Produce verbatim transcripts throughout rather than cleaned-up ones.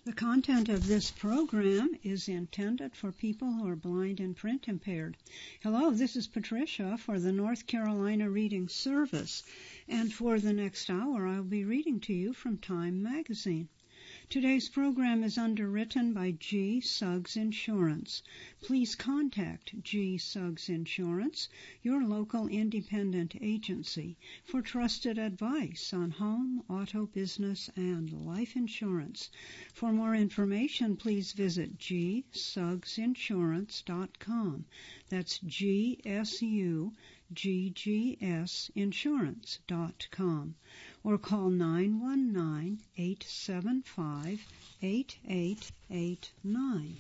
The content of this program is intended for people who are blind and print impaired. Hello, this is Patricia for the North Carolina Reading Service, and for the next hour I'll be reading to you from Time magazine. Today's program is underwritten by G. Suggs Insurance. Please contact G. Suggs Insurance, your local independent agency, for trusted advice on home, auto, business, and life insurance. For more information, please visit g suggs insurance dot com. That's G S U G G S insurance dot com. Or call nine one nine, eight seven five, eight eight eight nine.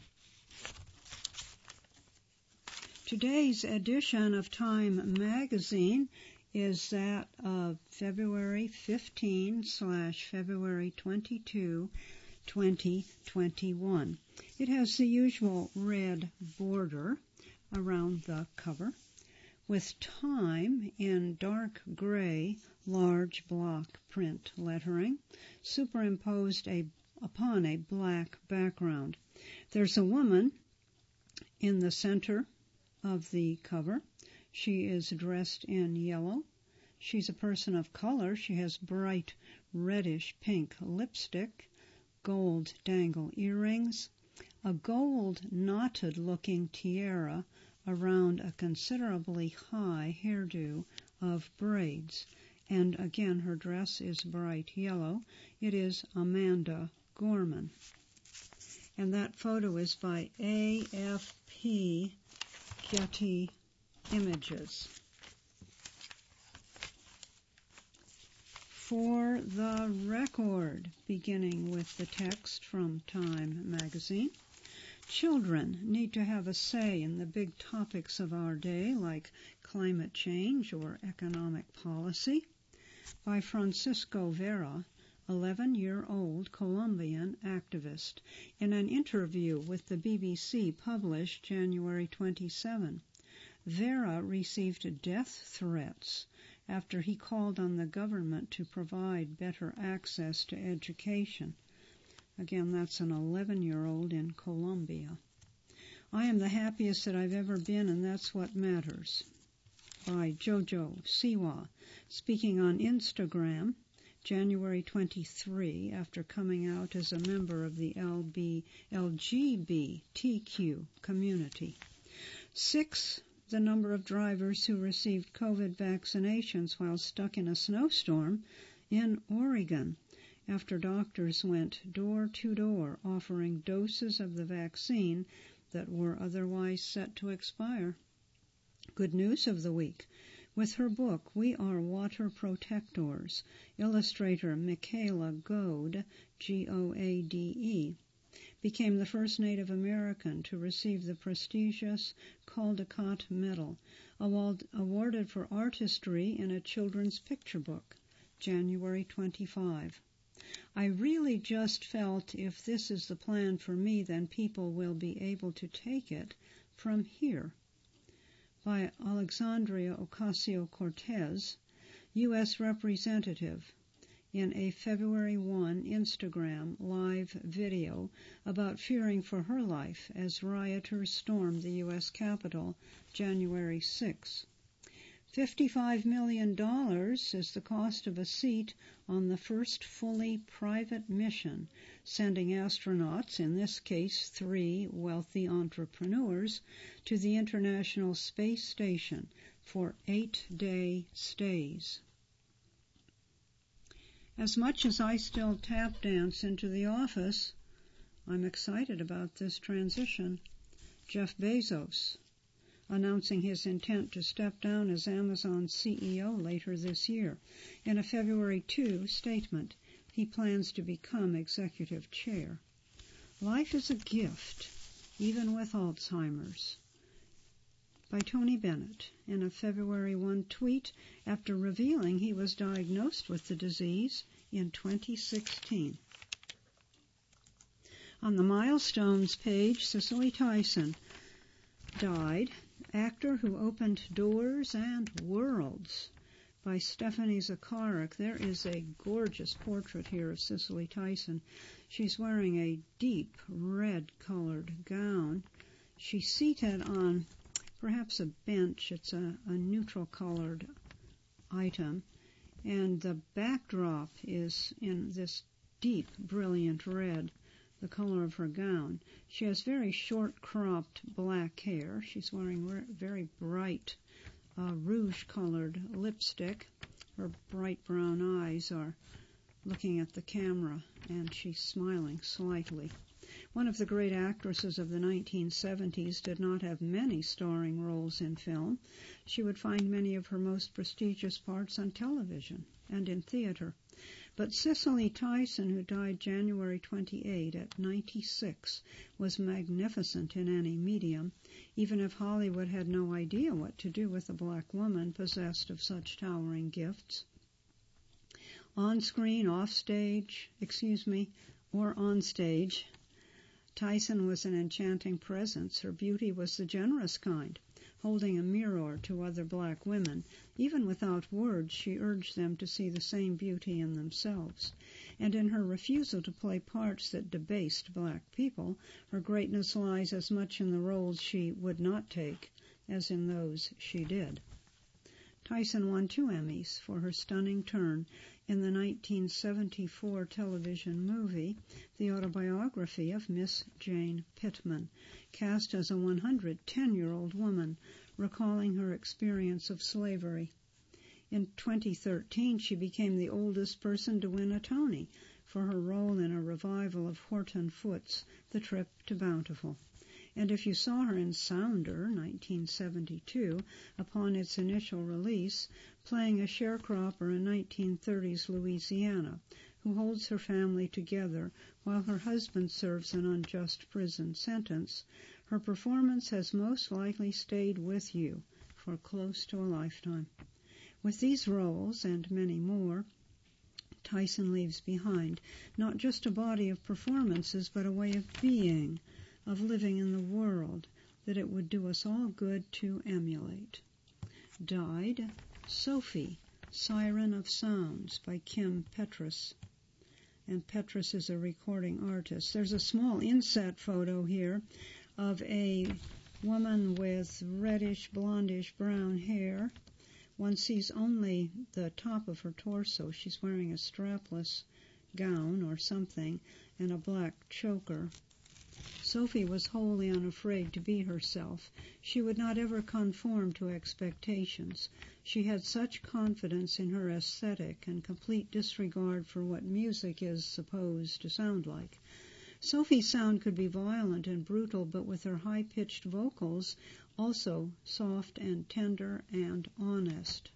Today's edition of Time magazine is that of February fifteenth slash February twenty-second, twenty twenty-one. It has the usual red border around the cover, with Time in dark gray, large block print lettering, superimposed a, upon a black background. There's a woman in the center of the cover. She is dressed in yellow. She's a person of color. She has bright reddish pink lipstick, gold dangle earrings, a gold knotted-looking tiara around a considerably high hairdo of braids. And again, her dress is bright yellow. It is Amanda Gorman. And that photo is by A F P Getty Images. For the record, beginning with the text from Time magazine, children need to have a say in the big topics of our day, like climate change or economic policy, by Francisco Vera, eleven-year-old Colombian activist, in an interview with the B B C published January twenty-seventh. Vera received death threats after he called on the government to provide better access to education. Again, that's an eleven-year-old in Colombia. I am the happiest that I've ever been, and that's what matters. By Jojo Siwa, speaking on Instagram, January twenty-third, after coming out as a member of the L G B T Q community. Six, the number of drivers who received COVID vaccinations while stuck in a snowstorm in Oregon, after doctors went door to door offering doses of the vaccine that were otherwise set to expire. Good news of the week. With her book, We Are Water Protectors, illustrator Michaela Goade, G O A D E, became the first Native American to receive the prestigious Caldecott Medal, awarded for artistry in a children's picture book, January twenty-fifth. I really just felt if this is the plan for me, then people will be able to take it from here. By Alexandria Ocasio-Cortez, U S Representative, in a February first Instagram live video about fearing for her life as rioters stormed the U S Capitol January sixth. fifty-five million dollars is the cost of a seat on the first fully private mission, sending astronauts, in this case three wealthy entrepreneurs, to the International Space Station for eight-day stays. As much as I still tap dance into the office, I'm excited about this transition. Jeff Bezos, announcing his intent to step down as Amazon C E O later this year. In a February second statement, he plans to become executive chair. Life is a gift, even with Alzheimer's. By Tony Bennett, in a February first tweet after revealing he was diagnosed with the disease in twenty sixteen. On the milestones page, Cicely Tyson died, actor who opened doors and worlds, by Stephanie Zacharek. There is a gorgeous portrait here of Cicely Tyson. She's wearing a deep red-colored gown. She's seated on perhaps a bench. It's a, a neutral-colored item. And the backdrop is in this deep, brilliant red, the color of her gown. She has very short-cropped black hair. She's wearing very bright uh, rouge-colored lipstick. Her bright brown eyes are looking at the camera, and she's smiling slightly. One of the great actresses of the nineteen seventies did not have many starring roles in film. She would find many of her most prestigious parts on television and in theater. But Cicely Tyson, who died January twenty-eighth at ninety-six, was magnificent in any medium, even if Hollywood had no idea what to do with a black woman possessed of such towering gifts. On screen, off stage, excuse me, or on stage, Tyson was an enchanting presence. Her beauty was the generous kind, holding a mirror to other black women. Even without words, she urged them to see the same beauty in themselves. And in her refusal to play parts that debased black people, her greatness lies as much in the roles she would not take as in those she did. Tyson won two Emmys for her stunning turn in the nineteen seventy-four television movie, The Autobiography of Miss Jane Pittman, cast as a one hundred ten-year-old woman, recalling her experience of slavery. In twenty thirteen, she became the oldest person to win a Tony for her role in a revival of Horton Foote's The Trip to Bountiful. And if you saw her in Sounder, nineteen seventy-two, upon its initial release, playing a sharecropper in nineteen thirties Louisiana, who holds her family together while her husband serves an unjust prison sentence, her performance has most likely stayed with you for close to a lifetime. With these roles, and many more, Tyson leaves behind not just a body of performances, but a way of being, of living in the world, that it would do us all good to emulate. Died Sophie, Siren of Sounds, by Kim Petras. And Petras is a recording artist. There's a small inset photo here of a woman with reddish, blondish brown hair. One sees only the top of her torso. She's wearing a strapless gown or something and a black choker. Sophie was wholly unafraid to be herself. She would not ever conform to expectations. She had such confidence in her aesthetic and complete disregard for what music is supposed to sound like. Sophie's sound could be violent and brutal, but with her high-pitched vocals, also soft and tender and honest.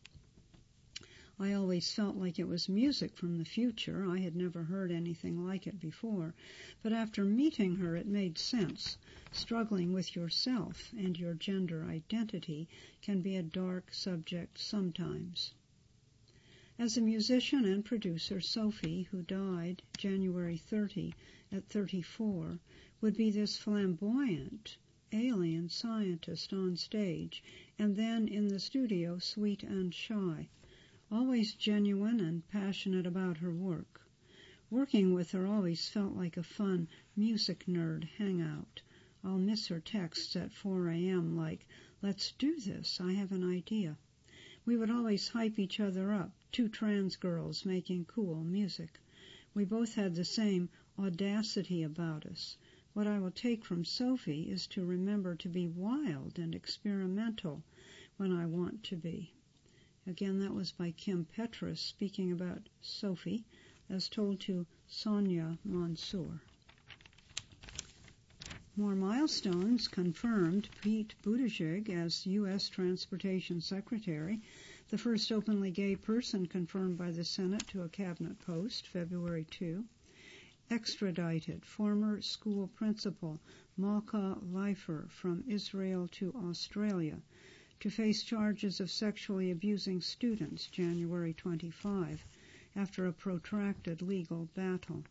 I always felt like it was music from the future. I had never heard anything like it before. But after meeting her, it made sense. Struggling with yourself and your gender identity can be a dark subject sometimes. As a musician and producer, Sophie, who died January thirtieth at thirty-four, would be this flamboyant alien scientist on stage, and then in the studio, sweet and shy. Always genuine and passionate about her work. Working with her always felt like a fun music nerd hangout. I'll miss her texts at four a.m. like, "Let's do this, I have an idea." We would always hype each other up, two trans girls making cool music. We both had the same audacity about us. What I will take from Sophie is to remember to be wild and experimental when I want to be. Again, that was by Kim Petras speaking about Sophie, as told to Sonia Mansour. More milestones confirmed. Pete Buttigieg as U S Transportation Secretary, the first openly gay person confirmed by the Senate to a cabinet post, February second. Extradited former school principal Malka Leifer from Israel to Australia to face charges of sexually abusing students, January twenty-fifth, after a protracted legal battle.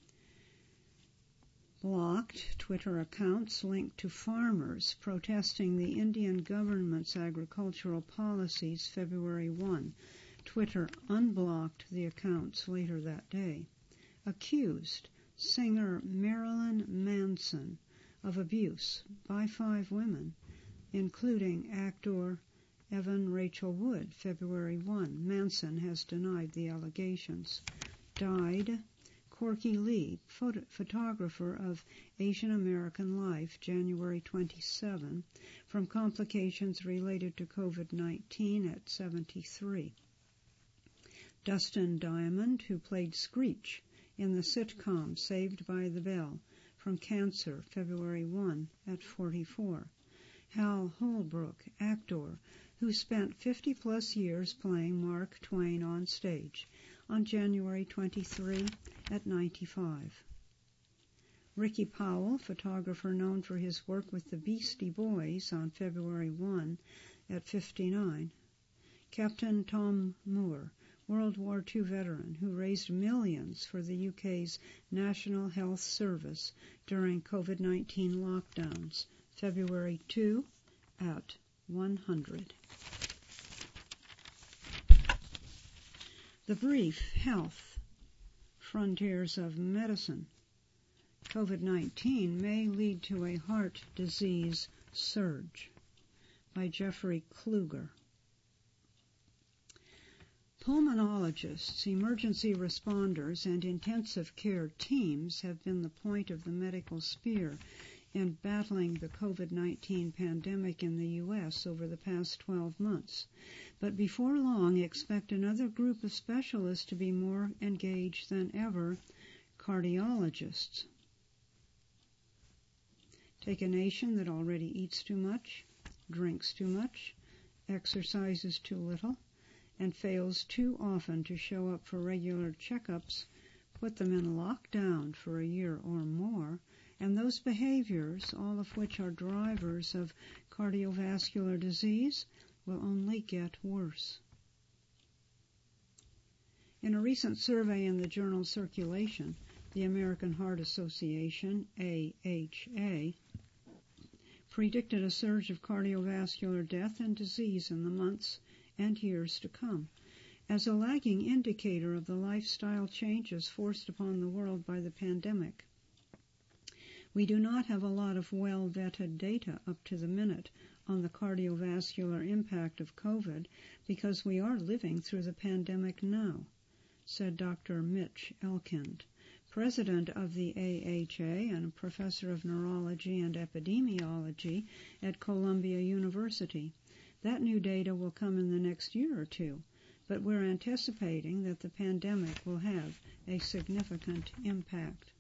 Blocked Twitter accounts linked to farmers protesting the Indian government's agricultural policies, February first. Twitter unblocked the accounts later that day. Accused singer Marilyn Manson of abuse by five women, including actor Evan Rachel Wood, February first. Manson has denied the allegations. Died Corky Lee, photo- photographer of Asian American life, January twenty-seventh, from complications related to COVID nineteen at seventy-three. Dustin Diamond, who played Screech in the sitcom Saved by the Bell, from cancer, February first, at forty-four. Hal Holbrook, actor, who spent fifty-plus years playing Mark Twain on stage, on January twenty-third at ninety-five. Ricky Powell, photographer known for his work with the Beastie Boys, on February first at fifty-nine. Captain Tom Moore, World War Two veteran who raised millions for the U K's National Health Service during COVID nineteen lockdowns, February second at one hundred. The Brief, Health, Frontiers of Medicine. COVID nineteen may lead to a heart disease surge, by Jeffrey Kluger. Pulmonologists, emergency responders, and intensive care teams have been the point of the medical spear in battling the COVID nineteen pandemic in the U S over the past twelve months. But before long, expect another group of specialists to be more engaged than ever, cardiologists. Take a nation that already eats too much, drinks too much, exercises too little, and fails too often to show up for regular checkups, put them in lockdown for a year or more, and those behaviors, all of which are drivers of cardiovascular disease, will only get worse. In a recent survey in the journal Circulation, the American Heart Association, A H A, predicted a surge of cardiovascular death and disease in the months and years to come. As a lagging indicator of the lifestyle changes forced upon the world by the pandemic, we do not have a lot of well-vetted data up to the minute on the cardiovascular impact of COVID because we are living through the pandemic now, said Doctor Mitch Elkind, president of the A H A and professor of neurology and epidemiology at Columbia University. That new data will come in the next year or two, but we're anticipating that the pandemic will have a significant impact.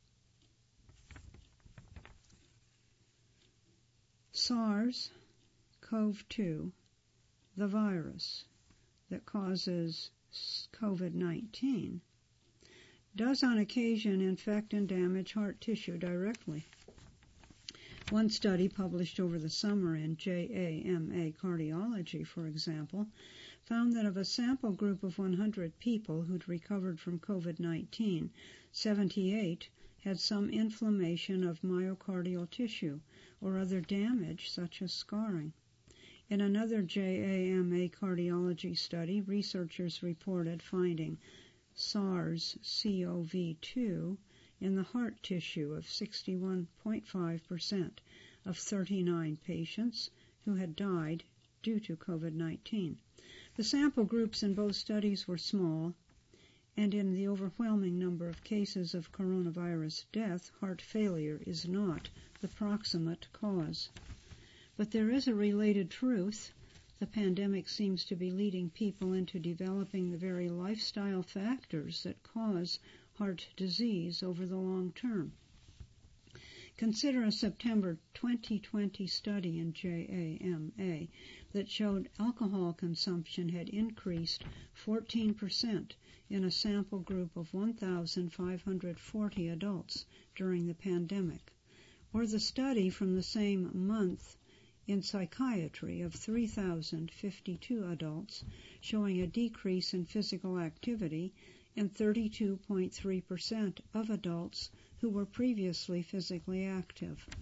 SARS-C o V two, the virus that causes COVID nineteen, does on occasion infect and damage heart tissue directly. One study published over the summer in J A M A Cardiology, for example, found that of a sample group of one hundred people who'd recovered from COVID nineteen, seventy-eight had some inflammation of myocardial tissue or other damage such as scarring. In another J A M A cardiology study, researchers reported finding SARS-C o V two in the heart tissue of sixty-one point five percent of thirty-nine patients who had died due to COVID nineteen. The sample groups in both studies were small, and in the overwhelming number of cases of coronavirus death, heart failure is not the proximate cause. But there is a related truth. The pandemic seems to be leading people into developing the very lifestyle factors that cause heart disease over the long term. Consider a September twenty twenty study in J A M A that showed alcohol consumption had increased fourteen percent in a sample group of one thousand five hundred forty adults during the pandemic, or the study from the same month in psychiatry of three thousand fifty-two adults showing a decrease in physical activity in thirty-two point three percent of adults who were previously physically active.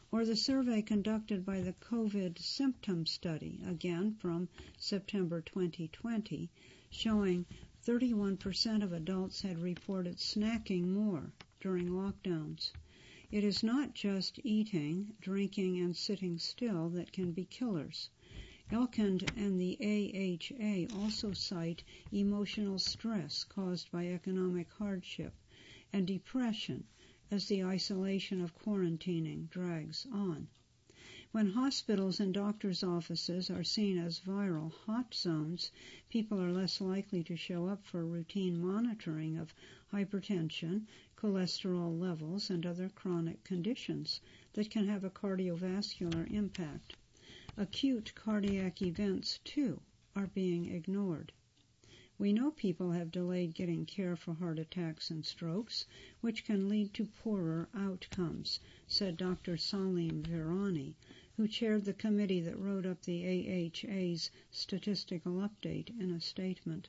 Or the survey conducted by the COVID symptom study, again from September twenty twenty, showing thirty-one percent of adults had reported snacking more during lockdowns. It is not just eating, drinking, and sitting still that can be killers. Elkind and the A H A also cite emotional stress caused by economic hardship and depression as the isolation of quarantining drags on. When hospitals and doctors' offices are seen as viral hot zones, people are less likely to show up for routine monitoring of hypertension, cholesterol levels, and other chronic conditions that can have a cardiovascular impact. Acute cardiac events, too, are being ignored. We know people have delayed getting care for heart attacks and strokes, which can lead to poorer outcomes, said Doctor Salim Virani, who chaired the committee that wrote up the A H A's statistical update in a statement.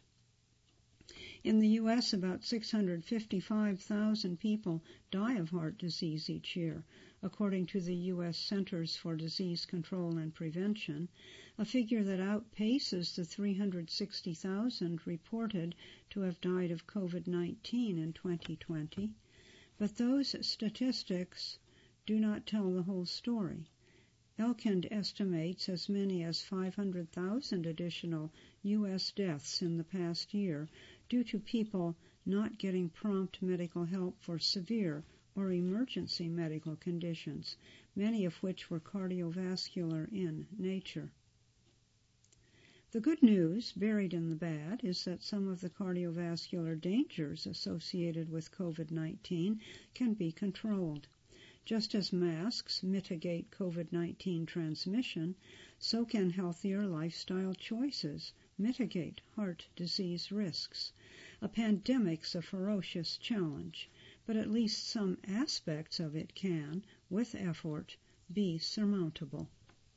In the U S, about six hundred fifty-five thousand people die of heart disease each year, according to the U S Centers for Disease Control and Prevention, a figure that outpaces the three hundred sixty thousand reported to have died of COVID nineteen in twenty twenty. But those statistics do not tell the whole story. Elkind estimates as many as five hundred thousand additional U S deaths in the past year due to people not getting prompt medical help for severe or emergency medical conditions, many of which were cardiovascular in nature. The good news, buried in the bad, is that some of the cardiovascular dangers associated with COVID nineteen can be controlled. Just as masks mitigate COVID nineteen transmission, so can healthier lifestyle choices mitigate heart disease risks. A pandemic's a ferocious challenge, but at least some aspects of it can, with effort, be surmountable.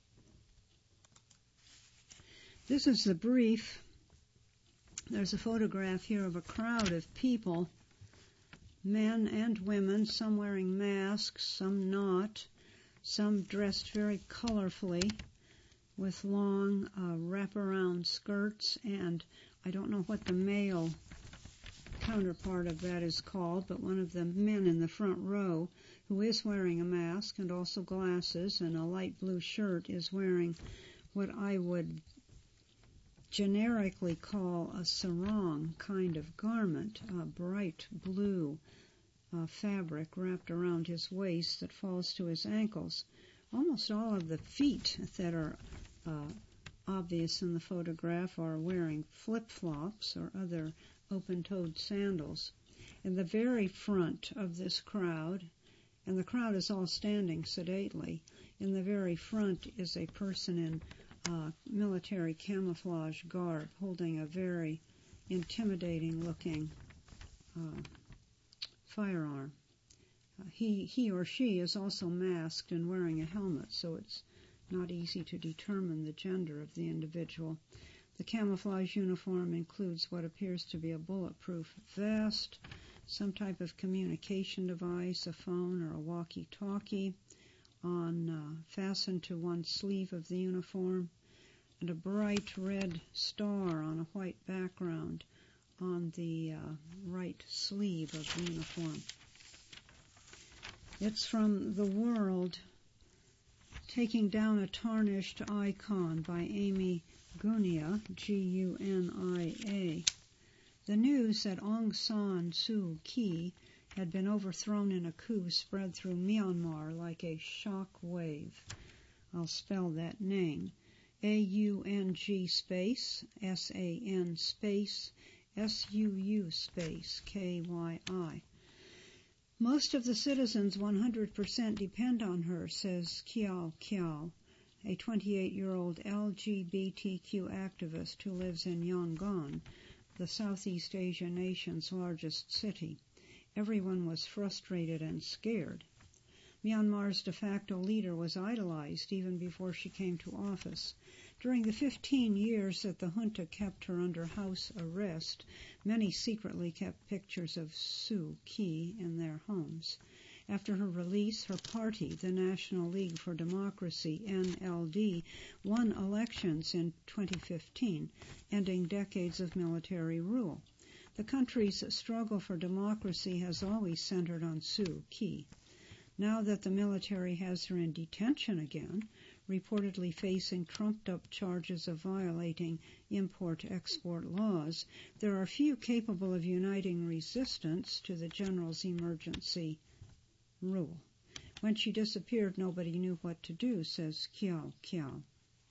This is the brief. There's a photograph here of a crowd of people, men and women, some wearing masks, some not, some dressed very colorfully with long uh, wraparound skirts, and I don't know what the male counterpart of that is called, but one of the men in the front row who is wearing a mask and also glasses and a light blue shirt is wearing what I would generically call a sarong kind of garment, a bright blue uh, fabric wrapped around his waist that falls to his ankles. Almost all of the feet that are uh, obvious in the photograph are wearing flip-flops or other open-toed sandals. In the very front of this crowd, and the crowd is all standing sedately, in the very front is a person in uh, military camouflage garb holding a very intimidating-looking uh, firearm. Uh, he, he or she is also masked and wearing a helmet, so it's not easy to determine the gender of the individual. The camouflage uniform includes what appears to be a bulletproof vest, some type of communication device, a phone or a walkie-talkie, on uh, fastened to one sleeve of the uniform, and a bright red star on a white background on the uh, right sleeve of the uniform. It's from The World, Taking Down a Tarnished Icon by Amy Gunia, G U N I A. The news that Aung San Suu Kyi had been overthrown in a coup spread through Myanmar like a shock wave. I'll spell that name. A U N G space, S A N space, S U U space, K Y I. Most of the citizens one hundred percent depend on her, says Kiao Kiao, a twenty-eight-year-old L G B T Q activist who lives in Yangon, the Southeast Asian nation's largest city. Everyone was frustrated and scared. Myanmar's de facto leader was idolized even before she came to office. During the fifteen years that the junta kept her under house arrest, many secretly kept pictures of Suu Kyi in their homes. After her release, her party, the National League for Democracy, N L D, won elections in twenty fifteen, ending decades of military rule. The country's struggle for democracy has always centered on Suu Kyi. Now that the military has her in detention again, reportedly facing trumped-up charges of violating import-export laws, there are few capable of uniting resistance to the general's emergency rule. When she disappeared, nobody knew what to do, says Kiao Kiao.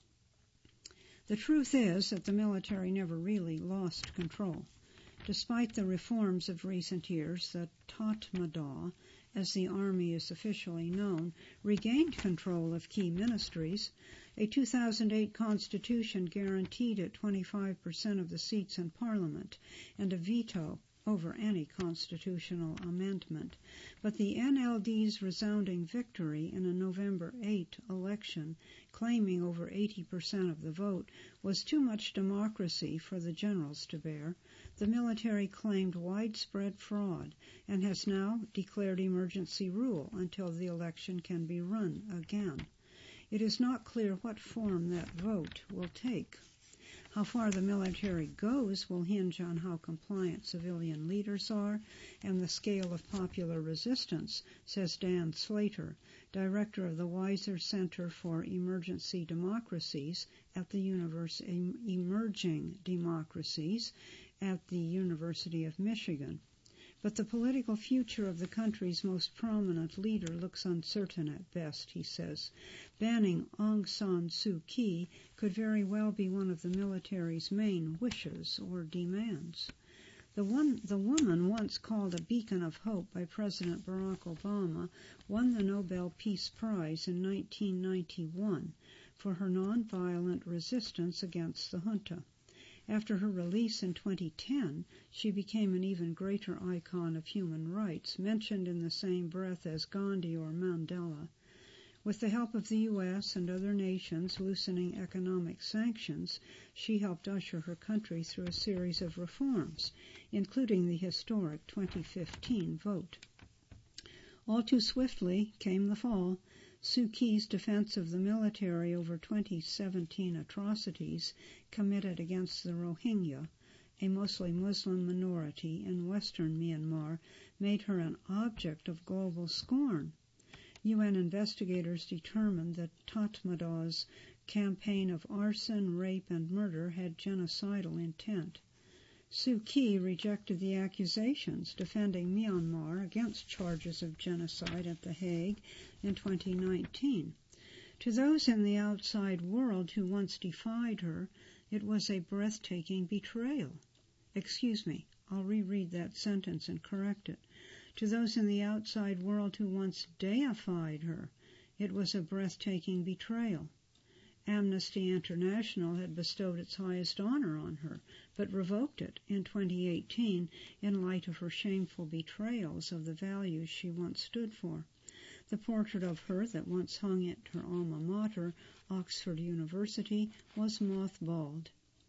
The truth is that the military never really lost control. Despite the reforms of recent years, the Tatmadaw, as the Army is officially known, regained control of key ministries. A two thousand eight constitution guaranteed it twenty-five percent of the seats in Parliament and a veto over any constitutional amendment. But the N L D's resounding victory in a November eighth election, claiming over eighty percent of the vote, was too much democracy for the generals to bear. The military claimed widespread fraud and has now declared emergency rule until the election can be run again. It is not clear what form that vote will take. How far the military goes will hinge on how compliant civilian leaders are and the scale of popular resistance, says Dan Slater, director of the Weiser Center for Emergency Democracies at the Univers- Emerging Democracies at the University of Michigan. But the political future of the country's most prominent leader looks uncertain at best, he says. Banning Aung San Suu Kyi could very well be one of the military's main wishes or demands. The, one, the woman, once called a beacon of hope by President Barack Obama, won the Nobel Peace Prize in nineteen ninety-one for her nonviolent resistance against the junta. After her release in twenty ten, she became an even greater icon of human rights, mentioned in the same breath as Gandhi or Mandela. With the help of the U S and other nations loosening economic sanctions, she helped usher her country through a series of reforms, including the historic twenty fifteen vote. All too swiftly came the fall. Suu Kyi's defense of the military over twenty seventeen atrocities committed against the Rohingya, a mostly Muslim minority in western Myanmar, made her an object of global scorn. U N investigators determined that Tatmadaw's campaign of arson, rape, and murder had genocidal intent. Suu Kyi rejected the accusations, defending Myanmar against charges of genocide at The Hague in twenty nineteen. To those in the outside world who once defied her, it was a breathtaking betrayal. Excuse me, I'll reread that sentence and correct it. To those in the outside world who once deified her, it was a breathtaking betrayal. Amnesty International had bestowed its highest honor on her, but revoked it in twenty eighteen in light of her shameful betrayals of the values she once stood for. The portrait of her that once hung at her alma mater, Oxford University, was mothballed.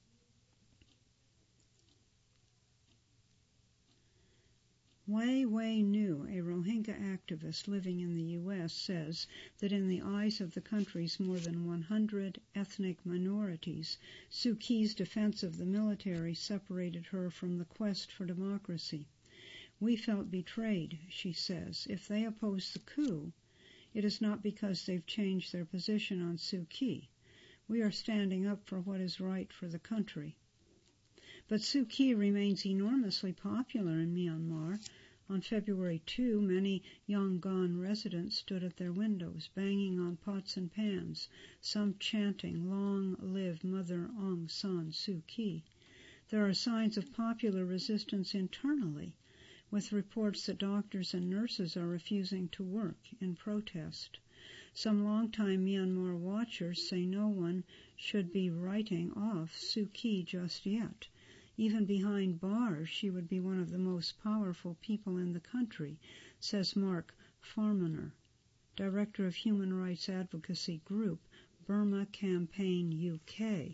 Wei Wei Nu, a Rohingya activist living in the U S, says that in the eyes of the country's more than one hundred ethnic minorities, Suu Kyi's defense of the military separated her from the quest for democracy. We felt betrayed, she says. If they oppose the coup, it is not because they've changed their position on Suu Kyi. We are standing up for what is right for the country. But Suu Kyi remains enormously popular in Myanmar. On February second, many Yangon residents stood at their windows, banging on pots and pans, some chanting, "Long live Mother Aung San Suu Kyi." There are signs of popular resistance internally, with reports that doctors and nurses are refusing to work in protest. Some longtime Myanmar watchers say no one should be writing off Suu Kyi just yet. Even behind bars, she would be one of the most powerful people in the country, says Mark Farmaner, director of human rights advocacy group Burma Campaign U K.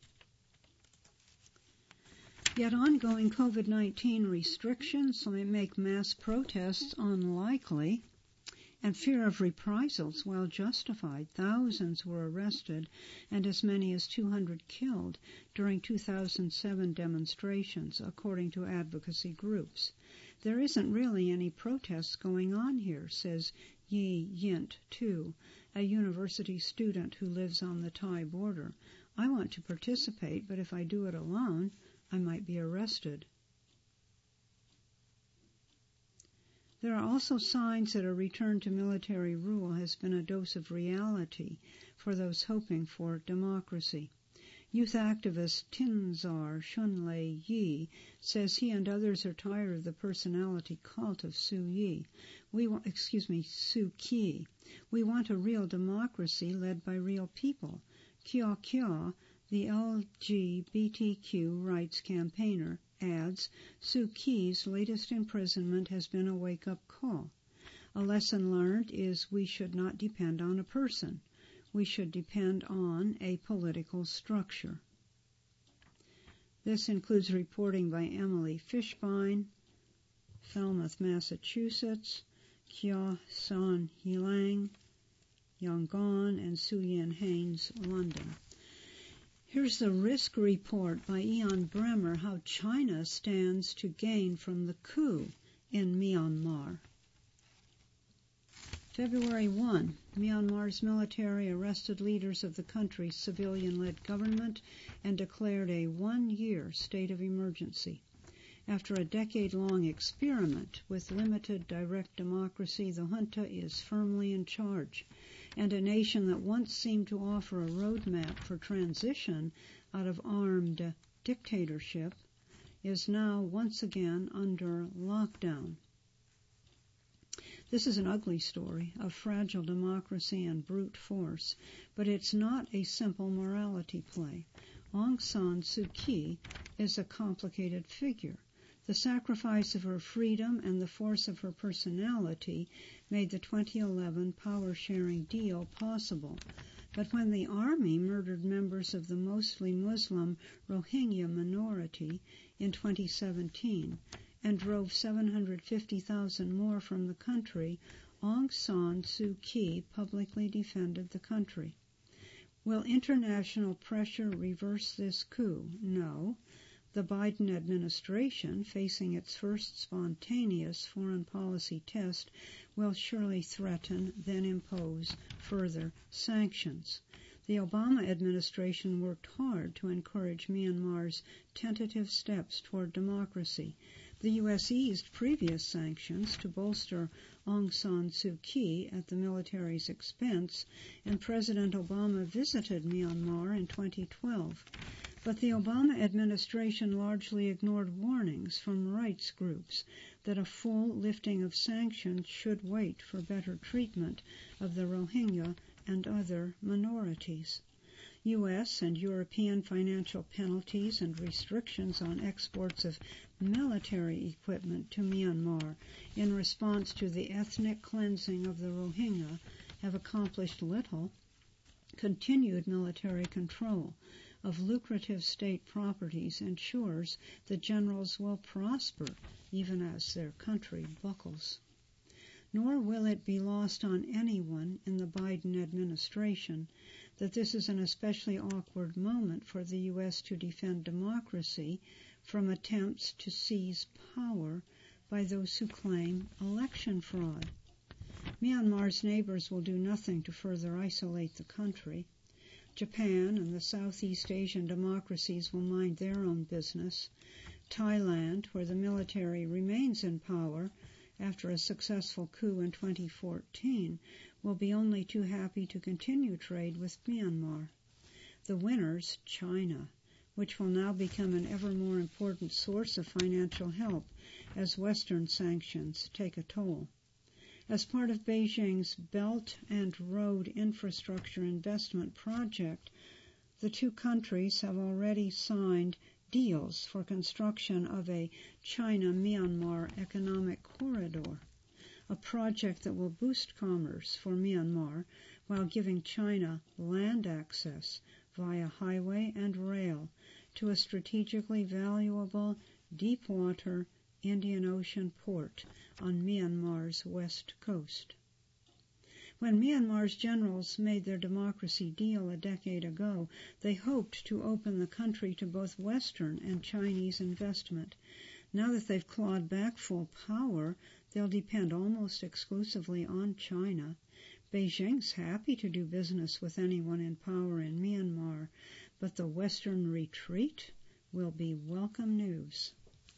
Yet ongoing COVID nineteen restrictions may make mass protests unlikely. And fear of reprisals, well justified, thousands were arrested and as many as two hundred killed during two thousand seven demonstrations, according to advocacy groups. There isn't really any protests going on here, says Yi Yint Tu, a university student who lives on the Thai border. I want to participate, but if I do it alone, I might be arrested. There are also signs that a return to military rule has been a dose of reality for those hoping for democracy. Youth activist Tinzar Shunlei Yi says he and others are tired of the personality cult of Suu Yi. We want, excuse me, Suu Kyi. We want a real democracy led by real people. Kya Kya, the L G B T Q rights campaigner, adds, Suu Kyi's latest imprisonment has been a wake-up call. A lesson learned is we should not depend on a person. We should depend on a political structure. This includes reporting by Emily Fishbein, Falmouth, Massachusetts, Kya Son Helang, Yangon, and Suyin Haynes, London. Here's the risk report by Ian Bremmer, how China stands to gain from the coup in Myanmar. February first, Myanmar's military arrested leaders of the country's civilian-led government and declared a one-year state of emergency. After a decade-long experiment with limited direct democracy, the junta is firmly in charge, and a nation that once seemed to offer a roadmap for transition out of armed dictatorship is now once again under lockdown. This is an ugly story of fragile democracy and brute force, but it's not a simple morality play. Aung San Suu Kyi is a complicated figure. The sacrifice of her freedom and the force of her personality made the twenty eleven power-sharing deal possible. But when the army murdered members of the mostly Muslim Rohingya minority in twenty seventeen and drove seven hundred fifty thousand more from the country, Aung San Suu Kyi publicly defended the country. Will international pressure reverse this coup? No. The Biden administration, facing its first spontaneous foreign policy test, will surely threaten, then impose, further sanctions. The Obama administration worked hard to encourage Myanmar's tentative steps toward democracy. The U S eased previous sanctions to bolster Aung San Suu Kyi at the military's expense, and President Obama visited Myanmar in twenty twelve. But the Obama administration largely ignored warnings from rights groups that a full lifting of sanctions should wait for better treatment of the Rohingya and other minorities. U S and European financial penalties and restrictions on exports of military equipment to Myanmar in response to the ethnic cleansing of the Rohingya have accomplished little. Continued military control of lucrative state properties ensures the generals will prosper even as their country buckles. Nor will it be lost on anyone in the Biden administration that this is an especially awkward moment for the U S to defend democracy from attempts to seize power by those who claim election fraud. Myanmar's neighbors will do nothing to further isolate the country. Japan and the Southeast Asian democracies will mind their own business. Thailand, where the military remains in power after a successful coup in twenty fourteen, will be only too happy to continue trade with Myanmar. The winners, China, which will now become an ever more important source of financial help as Western sanctions take a toll. As part of Beijing's Belt and Road Infrastructure Investment Project, the two countries have already signed deals for construction of a China-Myanmar economic corridor, a project that will boost commerce for Myanmar while giving China land access via highway and rail to a strategically valuable deep-water Indian Ocean port on Myanmar's west coast. When Myanmar's generals made their democracy deal a decade ago, they hoped to open the country to both Western and Chinese investment. Now that they've clawed back full power, they'll depend almost exclusively on China. Beijing's happy to do business with anyone in power in Myanmar, but the Western retreat will be welcome news.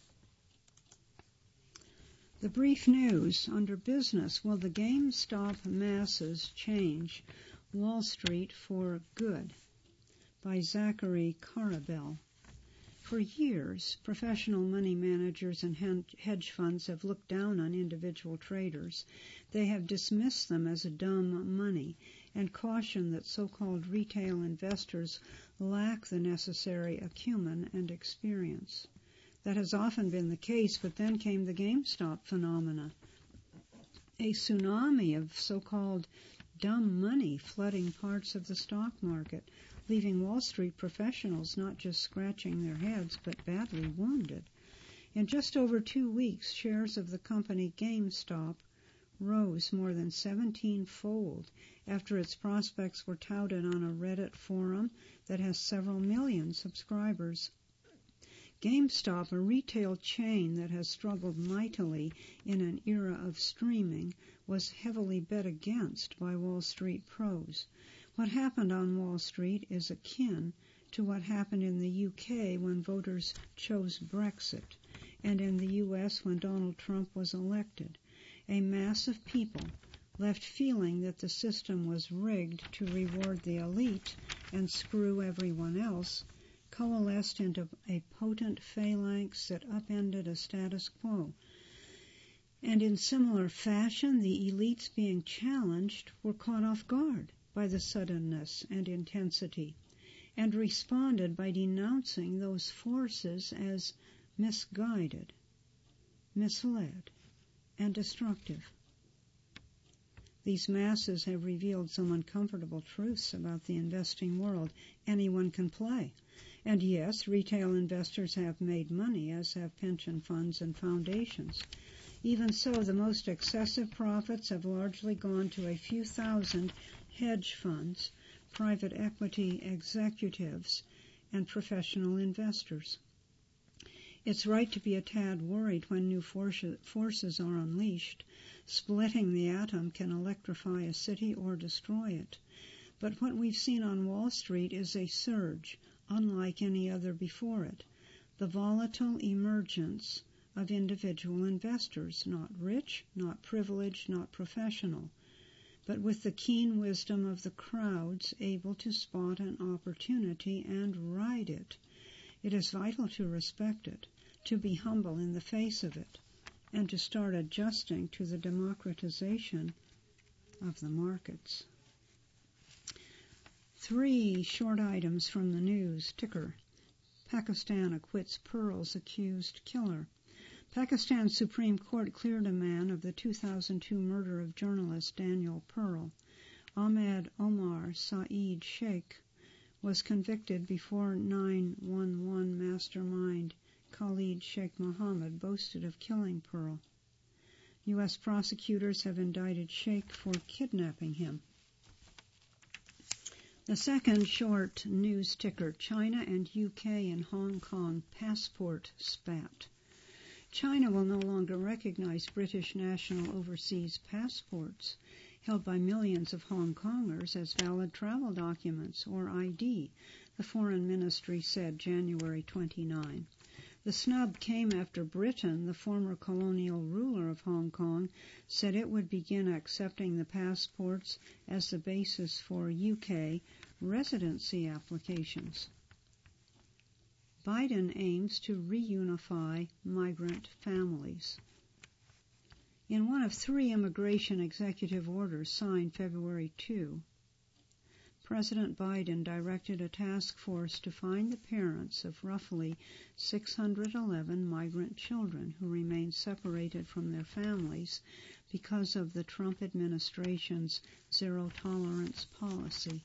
The brief news under business: will the GameStop masses change Wall Street for good? By Zachary Karabel. For years, professional money managers and hedge funds have looked down on individual traders. They have dismissed them as dumb money and cautioned that so-called retail investors lack the necessary acumen and experience. That has often been the case, but then came the GameStop phenomena. A tsunami of so-called dumb money flooding parts of the stock market, leaving Wall Street professionals not just scratching their heads, but badly wounded. In just over two weeks, shares of the company GameStop rose more than seventeen-fold after its prospects were touted on a Reddit forum that has several million subscribers. GameStop, a retail chain that has struggled mightily in an era of streaming, was heavily bet against by Wall Street pros. What happened on Wall Street is akin to what happened in the U K when voters chose Brexit, and in the U S when Donald Trump was elected. A mass of people left feeling that the system was rigged to reward the elite and screw everyone else, coalesced into a potent phalanx that upended a status quo. And in similar fashion, the elites being challenged were caught off guard by the suddenness and intensity, and responded by denouncing those forces as misguided, misled, and destructive. These masses have revealed some uncomfortable truths about the investing world. Anyone can play. And yes, retail investors have made money, as have pension funds and foundations. Even so, the most excessive profits have largely gone to a few thousand hedge funds, private equity executives, and professional investors. It's right to be a tad worried when new forces are unleashed. Splitting the atom can electrify a city or destroy it. But what we've seen on Wall Street is a surge, unlike any other before it. The volatile emergence of individual investors, not rich, not privileged, not professional, but with the keen wisdom of the crowds able to spot an opportunity and ride it. It is vital to respect it, to be humble in the face of it, and to start adjusting to the democratization of the markets. Three short items from the news ticker. Pakistan acquits Pearl's accused killer. Pakistan's Supreme Court cleared a man of the two thousand two murder of journalist Daniel Pearl. Ahmed Omar Saeed Sheikh was convicted before nine one one mastermind Khalid Sheikh Mohammed boasted of killing Pearl. U S prosecutors have indicted Sheikh for kidnapping him. The second short news ticker, China and U K and Hong Kong passport spat. China will no longer recognize British national overseas passports held by millions of Hong Kongers as valid travel documents, or I D, the Foreign Ministry said January twenty-ninth. The snub came after Britain, the former colonial ruler of Hong Kong, said it would begin accepting the passports as the basis for U K residency applications. Biden aims to reunify migrant families. In one of three immigration executive orders signed February second, President Biden directed a task force to find the parents of roughly six hundred eleven migrant children who remain separated from their families because of the Trump administration's zero-tolerance policy.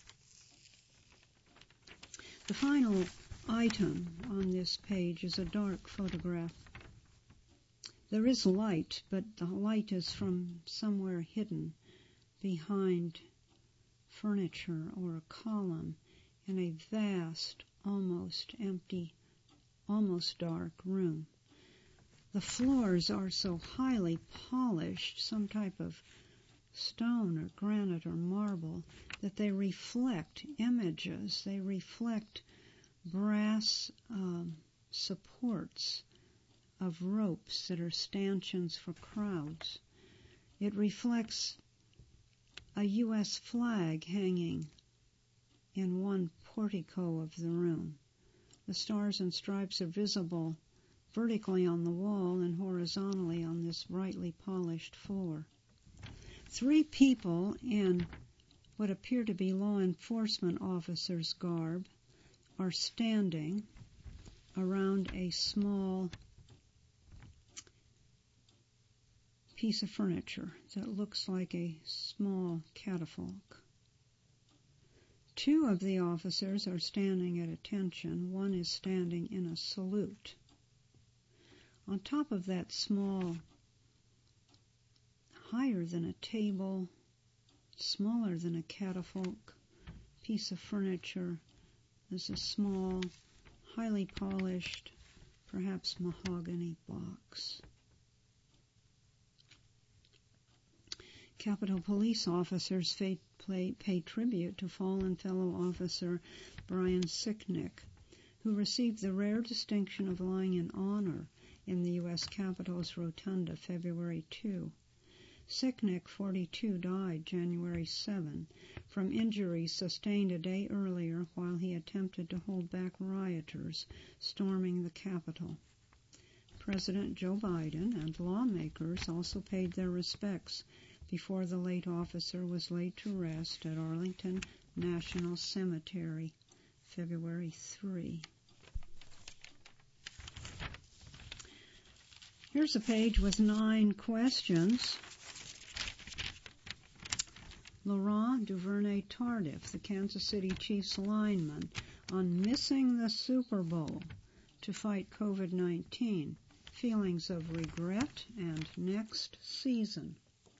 The final item on this page is a dark photograph. There is light, but the light is from somewhere hidden behind furniture or a column in a vast, almost empty, almost dark room. The floors are so highly polished, some type of stone or granite or marble, that they reflect images. They reflect brass um, supports of ropes that are stanchions for crowds. It reflects a U S flag hanging in one portico of the room. The stars and stripes are visible vertically on the wall and horizontally on this brightly polished floor. Three people in what appear to be law enforcement officers' garb are standing around a small piece of furniture that looks like a small catafalque. Two of the officers are standing at attention. One is standing in a salute. On top of that small, higher than a table, smaller than a catafalque piece of furniture, is a small, highly polished, perhaps mahogany box. Capitol Police officers pay, pay, pay tribute to fallen fellow officer Brian Sicknick, who received the rare distinction of lying in honor in the U S Capitol's Rotunda February second. Sicknick, forty-two, died January seventh from injuries sustained a day earlier while he attempted to hold back rioters storming the Capitol. President Joe Biden and lawmakers also paid their respects before the late officer was laid to rest at Arlington National Cemetery, February third. Here's a page with nine questions. Laurent Duvernay-Tardif, the Kansas City Chiefs lineman, on missing the Super Bowl to fight covid nineteen, feelings of regret and next season.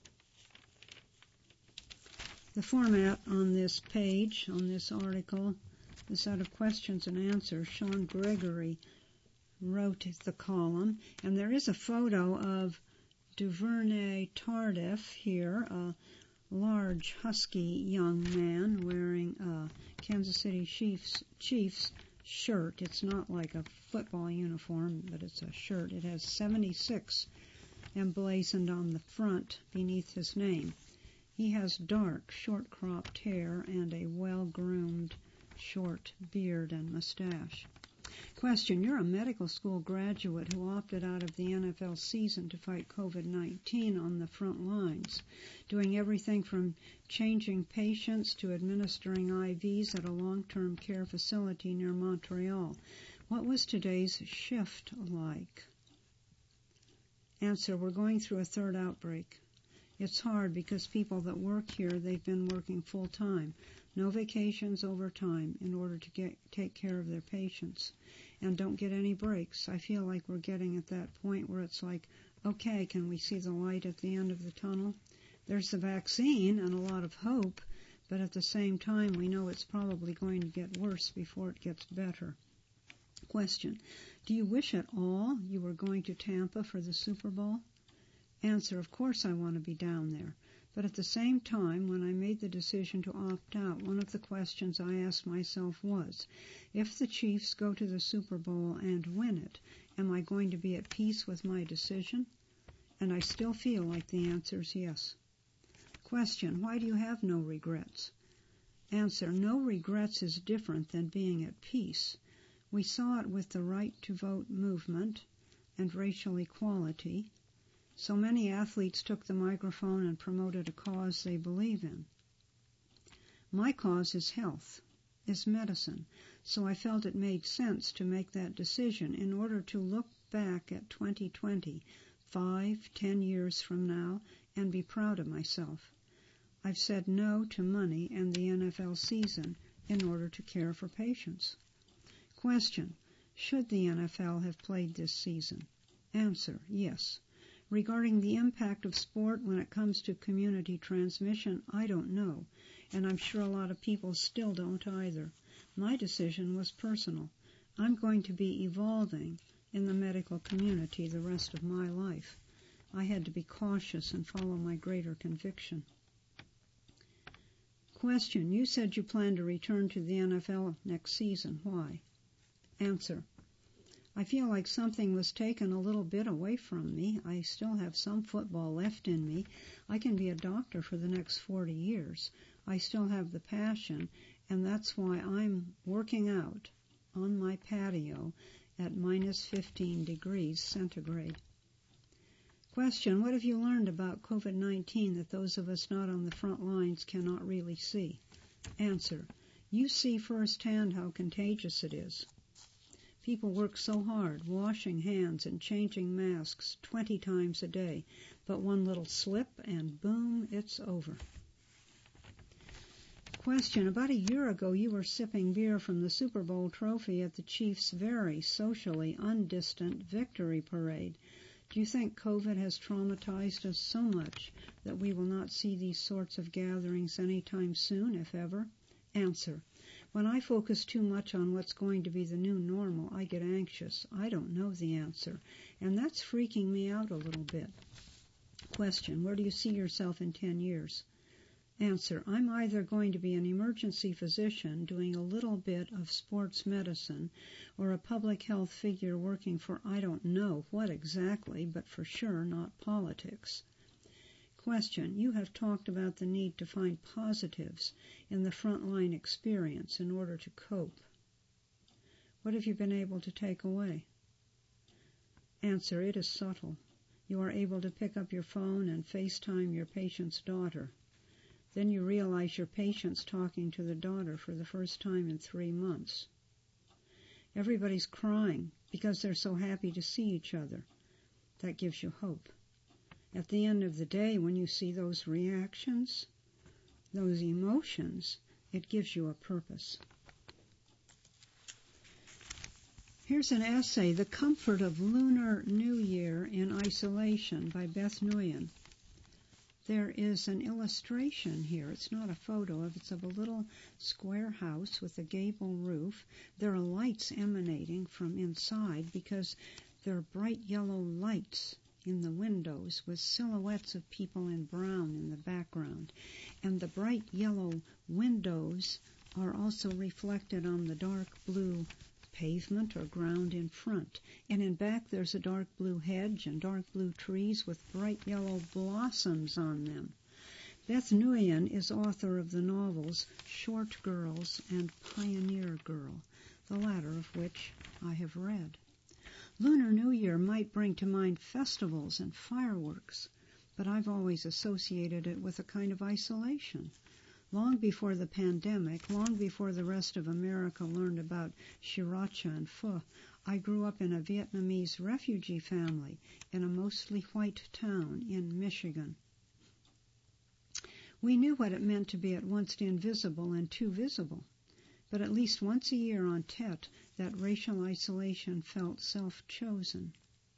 The format on this page, on this article, the set of questions and answers, Sean Gregory wrote the column, and there is a photo of Duvernay-Tardif here, a large, husky young man wearing a Kansas City Chiefs, Chiefs shirt. It's not like a football uniform, but it's a shirt. It has seventy-six emblazoned on the front beneath his name. He has dark, short-cropped hair and a well-groomed, short beard and mustache. Question: You're a medical school graduate who opted out of the N F L season to fight covid nineteen on the front lines, doing everything from changing patients to administering I Vs at a long-term care facility near Montreal. What was today's shift like? Answer: We're going through a third outbreak. It's hard because people that work here, they've been working full-time. No vacations over time in order to get, take care of their patients, and don't get any breaks. I feel like we're getting at that point where it's like, okay, can we see the light at the end of the tunnel? There's the vaccine and a lot of hope, but at the same time we know it's probably going to get worse before it gets better. Question: Do you wish at all you were going to Tampa for the Super Bowl? Answer: Of course I want to be down there. But at the same time, when I made the decision to opt out, one of the questions I asked myself was, if the Chiefs go to the Super Bowl and win it, am I going to be at peace with my decision? And I still feel like the answer is yes. Question: Why do you have no regrets? Answer: No regrets is different than being at peace. We saw it with the right to vote movement and racial equality. So many athletes took the microphone and promoted a cause they believe in. My cause is health, is medicine, so I felt it made sense to make that decision in order to look back at twenty twenty, five, ten years from now, and be proud of myself. I've said no to money and the N F L season in order to care for patients. Question: Should the N F L have played this season? Answer: Yes. Regarding the impact of sport when it comes to community transmission, I don't know, and I'm sure a lot of people still don't either. My decision was personal. I'm going to be evolving in the medical community the rest of my life. I had to be cautious and follow my greater conviction. Question. You said you plan to return to the N F L next season. Why? Answer. I feel like something was taken a little bit away from me. I still have some football left in me. I can be a doctor for the next forty years. I still have the passion, and that's why I'm working out on my patio at minus fifteen degrees centigrade. Question. What have you learned about COVID nineteen that those of us not on the front lines cannot really see? Answer. You see firsthand how contagious it is. People work so hard, washing hands and changing masks twenty times a day, but one little slip and boom, it's over. Question. About a year ago, you were sipping beer from the Super Bowl trophy at the Chiefs' very socially undistant victory parade. Do you think COVID has traumatized us so much that we will not see these sorts of gatherings anytime soon, if ever? Answer. When I focus too much on what's going to be the new normal, I get anxious. I don't know the answer, and that's freaking me out a little bit. Question. Where do you see yourself in ten years? Answer. I'm either going to be an emergency physician doing a little bit of sports medicine or a public health figure working for I don't know what exactly, but for sure not politics. Question. You have talked about the need to find positives in the frontline experience in order to cope. What have you been able to take away? Answer. It is subtle. You are able to pick up your phone and FaceTime your patient's daughter. Then you realize your patient's talking to the daughter for the first time in three months. Everybody's crying because they're so happy to see each other. That gives you hope. At the end of the day, when you see those reactions, those emotions, it gives you a purpose. Here's an essay, The Comfort of Lunar New Year in Isolation by Beth Nguyen. There is an illustration here. It's not a photo of it. It's of a little square house with a gable roof. There are lights emanating from inside because there are bright yellow lights in the windows with silhouettes of people in brown in the background. And the bright yellow windows are also reflected on the dark blue pavement or ground in front. And in back there's a dark blue hedge and dark blue trees with bright yellow blossoms on them. Beth Nguyen is author of the novels Short Girls and Pioneer Girl, the latter of which I have read. Lunar New Year might bring to mind festivals and fireworks, but I've always associated it with a kind of isolation. Long before the pandemic, long before the rest of America learned about sriracha and pho, I grew up in a Vietnamese refugee family in a mostly white town in Michigan. We knew what it meant to be at once invisible and too visible, but at least once a year on Tet, that racial isolation felt self-chosen.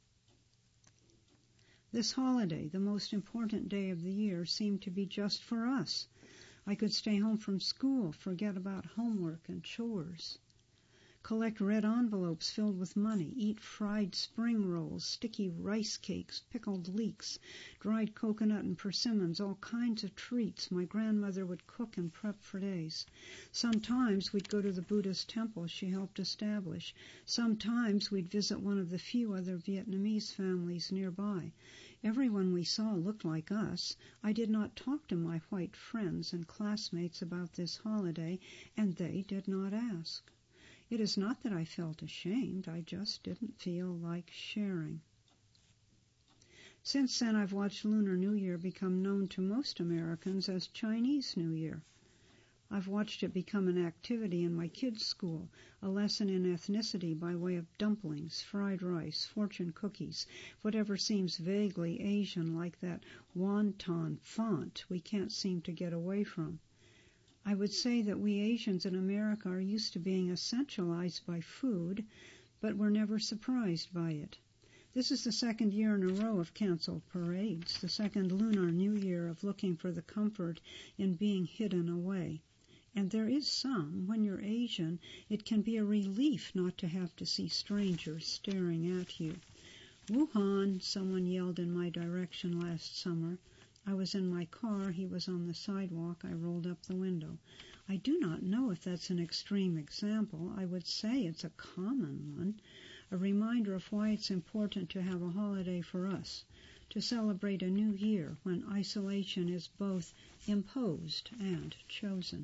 This holiday, the most important day of the year, seemed to be just for us. I could stay home from school, forget about homework and chores, collect red envelopes filled with money, eat fried spring rolls, sticky rice cakes, pickled leeks, dried coconut and persimmons, all kinds of treats my grandmother would cook and prep for days. Sometimes we'd go to the Buddhist temple she helped establish. Sometimes we'd visit one of the few other Vietnamese families nearby. Everyone we saw looked like us. I did not talk to my white friends and classmates about this holiday, and they did not ask. It is not that I felt ashamed, I just didn't feel like sharing. Since then, I've watched Lunar New Year become known to most Americans as Chinese New Year. I've watched it become an activity in my kids' school, a lesson in ethnicity by way of dumplings, fried rice, fortune cookies, whatever seems vaguely Asian like that wonton font we can't seem to get away from. I would say that we Asians in America are used to being essentialized by food, but we're never surprised by it. This is the second year in a row of canceled parades, the second Lunar New Year of looking for the comfort in being hidden away. And there is some. When you're Asian, it can be a relief not to have to see strangers staring at you. Wuhan, someone yelled in my direction last summer. I was in my car, he was on the sidewalk, I rolled up the window. I do not know if that's an extreme example. I would say it's a common one, a reminder of why it's important to have a holiday for us, to celebrate a new year when isolation is both imposed and chosen.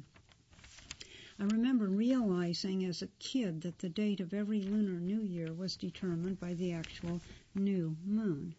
I remember realizing as a kid that the date of every Lunar New Year was determined by the actual new moon.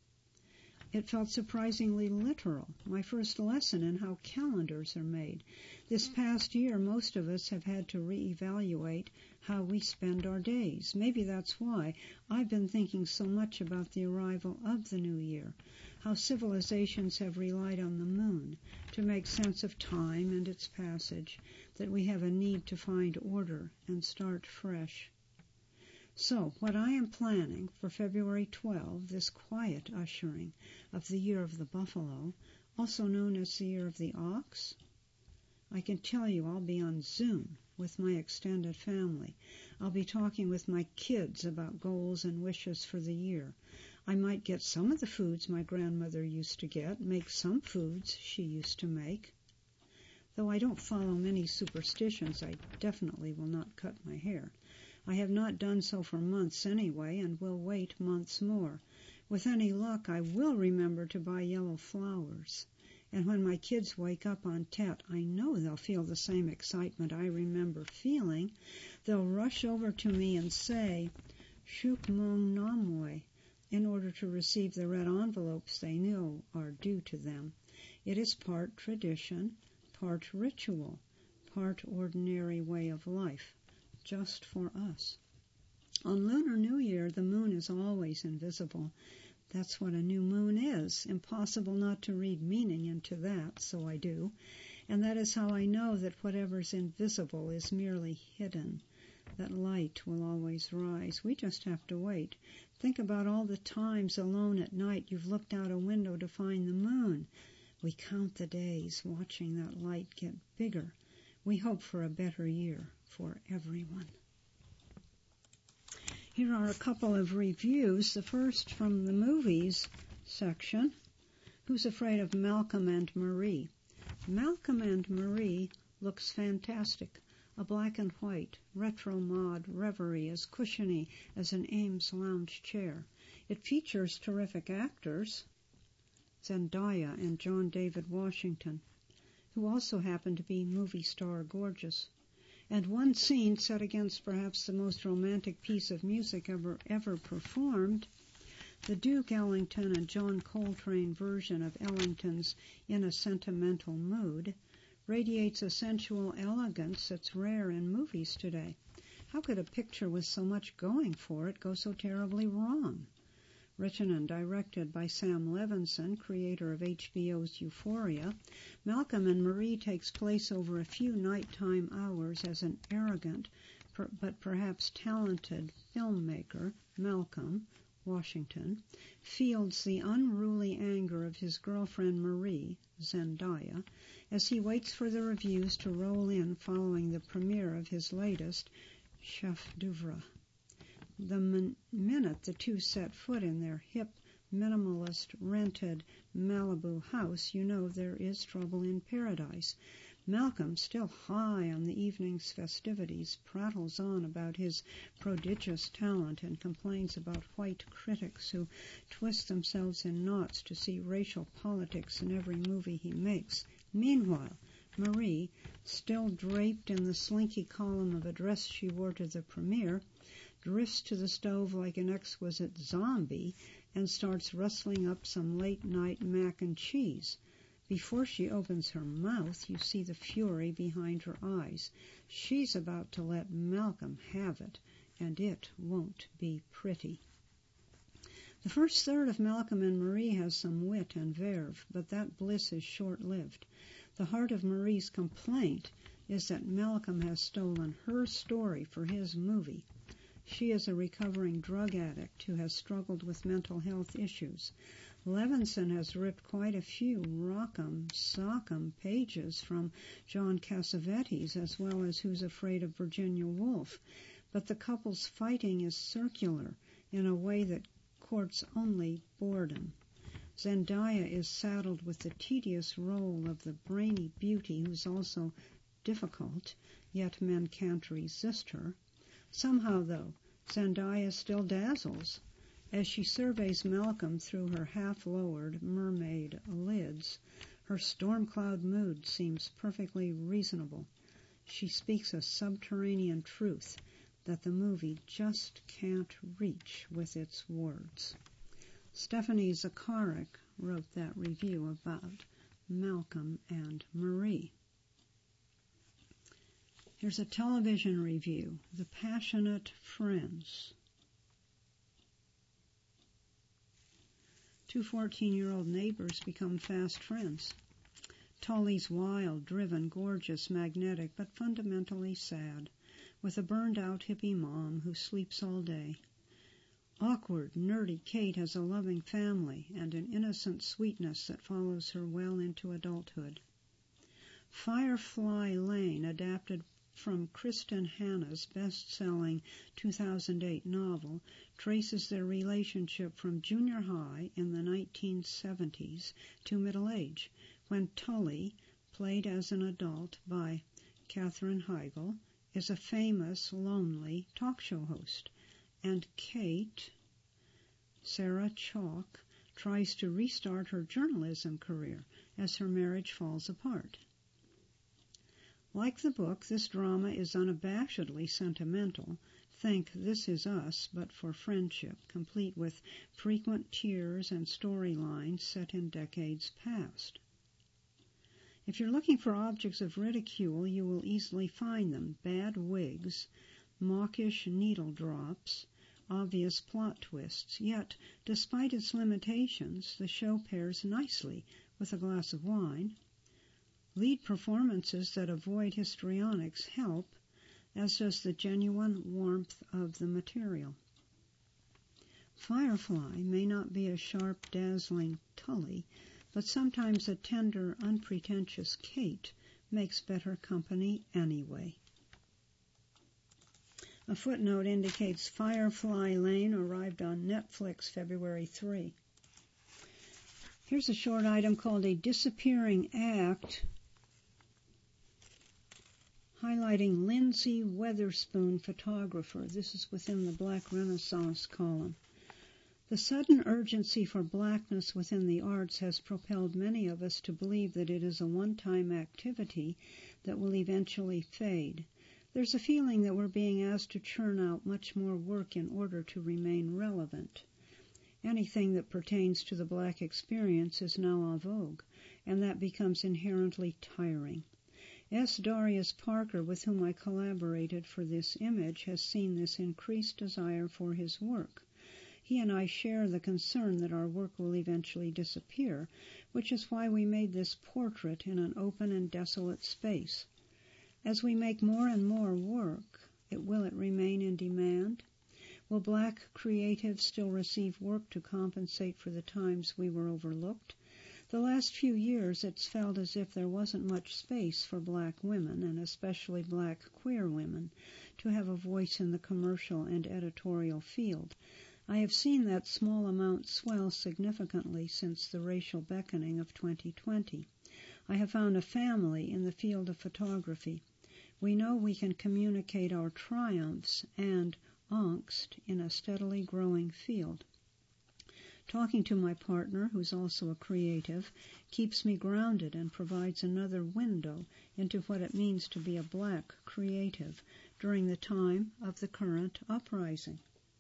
It felt surprisingly literal, my first lesson in how calendars are made. This past year, most of us have had to reevaluate how we spend our days. Maybe that's why I've been thinking so much about the arrival of the new year, how civilizations have relied on the moon to make sense of time and its passage, that we have a need to find order and start fresh. So, what I am planning for February twelfth, this quiet ushering of the Year of the Buffalo, also known as the Year of the Ox, I can tell you I'll be on Zoom with my extended family. I'll be talking with my kids about goals and wishes for the year. I might get some of the foods my grandmother used to get, make some foods she used to make. Though I don't follow many superstitions, I definitely will not cut my hair. I have not done so for months anyway, and will wait months more. With any luck, I will remember to buy yellow flowers. And when my kids wake up on Tet, I know they'll feel the same excitement I remember feeling. They'll rush over to me and say, Shuk Mong Namwe, in order to receive the red envelopes they know are due to them. It is part tradition, part ritual, part ordinary way of life, just for us. On Lunar New Year, the moon is always invisible. That's what a new moon is. Impossible not to read meaning into that, so I do. And that is how I know that whatever's invisible is merely hidden, that light will always rise. We just have to wait. Think about all the times alone at night you've looked out a window to find the moon. We count the days, watching that light get bigger. We hope for a better year for everyone. Here are a couple of reviews. The first from the movies section. Who's Afraid of Malcolm and Marie? Malcolm and Marie looks fantastic. A black and white, retro mod reverie as cushiony as an Ames lounge chair. It features terrific actors, Zendaya and John David Washington, who also happen to be movie star gorgeous. And one scene set against perhaps the most romantic piece of music ever ever performed, the Duke Ellington and John Coltrane version of Ellington's In a Sentimental Mood, radiates a sensual elegance that's rare in movies today. How could a picture with so much going for it go so terribly wrong? Written and directed by Sam Levinson, creator of H B O's Euphoria, Malcolm and Marie takes place over a few nighttime hours as an arrogant per, but perhaps talented filmmaker, Malcolm Washington, fields the unruly anger of his girlfriend Marie, Zendaya, as he waits for the reviews to roll in following the premiere of his latest chef d'oeuvre. The min- minute the two set foot in their hip, minimalist, rented Malibu house, you know there is trouble in paradise. Malcolm, still high on the evening's festivities, prattles on about his prodigious talent and complains about white critics who twist themselves in knots to see racial politics in every movie he makes. Meanwhile, Marie, still draped in the slinky column of a dress she wore to the premiere, drifts to the stove like an exquisite zombie and starts rustling up some late-night mac and cheese. Before she opens her mouth, you see the fury behind her eyes. She's about to let Malcolm have it, and it won't be pretty. The first third of Malcolm and Marie has some wit and verve, but that bliss is short-lived. The heart of Marie's complaint is that Malcolm has stolen her story for his movie. She is a recovering drug addict who has struggled with mental health issues. Levinson has ripped quite a few rock'em sock'em pages from John Cassavetes, as well as Who's Afraid of Virginia Woolf, but the couple's fighting is circular in a way that courts only boredom. Zendaya is saddled with the tedious role of the brainy beauty who's also difficult, yet men can't resist her. Somehow, though, Zendaya still dazzles. As she surveys Malcolm through her half-lowered mermaid lids, her storm cloud mood seems perfectly reasonable. She speaks a subterranean truth that the movie just can't reach with its words. Stephanie Zacharek wrote that review about Malcolm and Marie. Here's a television review, The Passionate Friends. Two fourteen-year-old neighbors become fast friends. Tully's wild, driven, gorgeous, magnetic, but fundamentally sad, with a burned-out hippie mom who sleeps all day. Awkward, nerdy Kate has a loving family and an innocent sweetness that follows her well into adulthood. Firefly Lane, adapted from Kristen Hanna's best-selling two thousand eight novel, traces their relationship from junior high in the nineteen seventies to middle age, when Tully, played as an adult by Katherine Heigl, is a famous, lonely talk show host, and Kate, Sarah Chalk, tries to restart her journalism career as her marriage falls apart. Like the book, this drama is unabashedly sentimental. Think This Is Us, but for friendship, complete with frequent tears and storylines set in decades past. If you're looking for objects of ridicule, you will easily find them: bad wigs, mawkish needle drops, obvious plot twists. Yet, despite its limitations, the show pairs nicely with a glass of wine. Lead performances that avoid histrionics help, as does the genuine warmth of the material. Firefly may not be a sharp, dazzling Tully, but sometimes a tender, unpretentious Kate makes better company anyway. A footnote indicates Firefly Lane arrived on Netflix February third. Here's a short item called A Disappearing Act, highlighting Lindsay Weatherspoon, photographer. This is within the Black Renaissance column. The sudden urgency for blackness within the arts has propelled many of us to believe that it is a one-time activity that will eventually fade. There's a feeling that we're being asked to churn out much more work in order to remain relevant. Anything that pertains to the black experience is now en vogue, and that becomes inherently tiring. S. Darius Parker, with whom I collaborated for this image, has seen this increased desire for his work. He and I share the concern that our work will eventually disappear, which is why we made this portrait in an open and desolate space. As we make more and more work, it, will it remain in demand? Will black creatives still receive work to compensate for the times we were overlooked? The last few years, it's felt as if there wasn't much space for black women, and especially black queer women, to have a voice in the commercial and editorial field. I have seen that small amount swell significantly since the racial beckoning of twenty twenty. I have found a family in the field of photography. We know we can communicate our triumphs and angst in a steadily growing field. Talking to my partner, who's also a creative, keeps me grounded and provides another window into what it means to be a black creative during the time of the current uprising.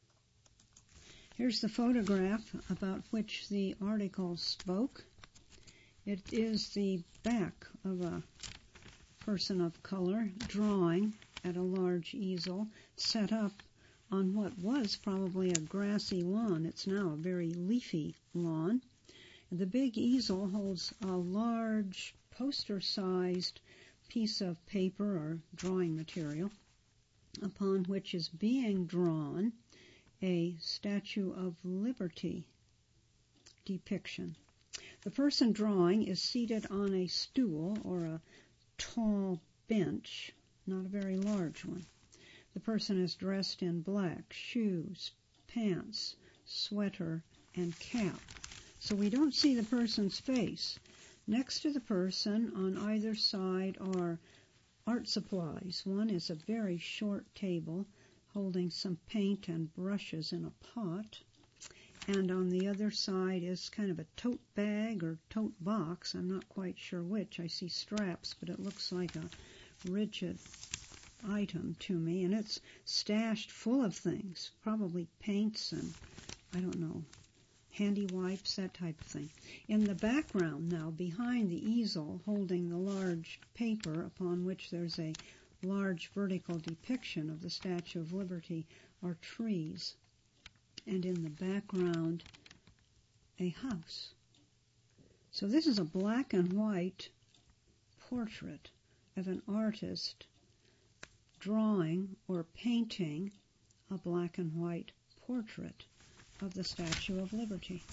Here's the photograph about which the article spoke. It is the back of a person of color drawing at a large easel set up on what was probably a grassy lawn. It's now a very leafy lawn. The big easel holds a large poster-sized piece of paper or drawing material. upon which is being drawn a Statue of Liberty depiction. The person drawing is seated on a stool or a tall bench, not a very large one. The person is dressed in black, shoes, pants, sweater, and cap. So we don't see the person's face. Next to the person on either side are art supplies. One is a very short table holding some paint and brushes in a pot. And on the other side is kind of a tote bag or tote box. I'm not quite sure which. I see straps, but it looks like a rigid item to me. And it's stashed full of things, probably paints and, I don't know, handy wipes, that type of thing. In the background now, behind the easel, holding the large paper upon which there's a large vertical depiction of the Statue of Liberty, are trees. And in the background, a house. So this is a black and white portrait of an artist drawing or painting a black and white portrait of the Statue of Liberty.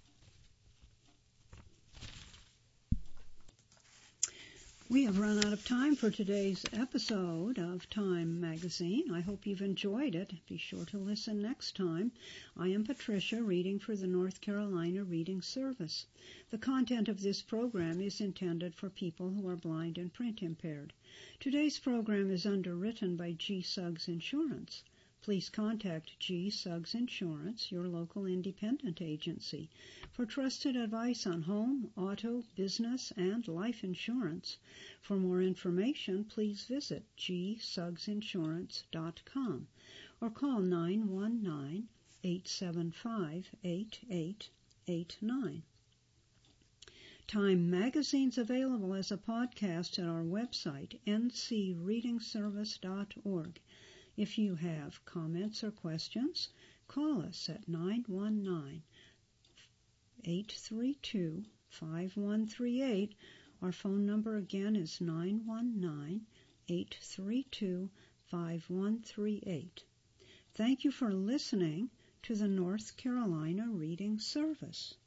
We have run out of time for today's episode of Time Magazine. I hope you've enjoyed it. Be sure to listen next time. I am Patricia, reading for the North Carolina Reading Service. The content of this program is intended for people who are blind and print impaired. Today's program is underwritten by G. Suggs Insurance. Please contact G. Suggs Insurance, your local independent agency, for trusted advice on home, auto, business, and life insurance. For more information, please visit g suggs insurance dot com or call nine one nine, eight seven five, eight eight eight nine. Time Magazine's available as a podcast at our website, n c reading service dot org. If you have comments or questions, call us at nine one nine, eight three two, five one three eight. Our phone number again is nine one nine, eight three two, five one three eight. Thank you for listening to the North Carolina Reading Service.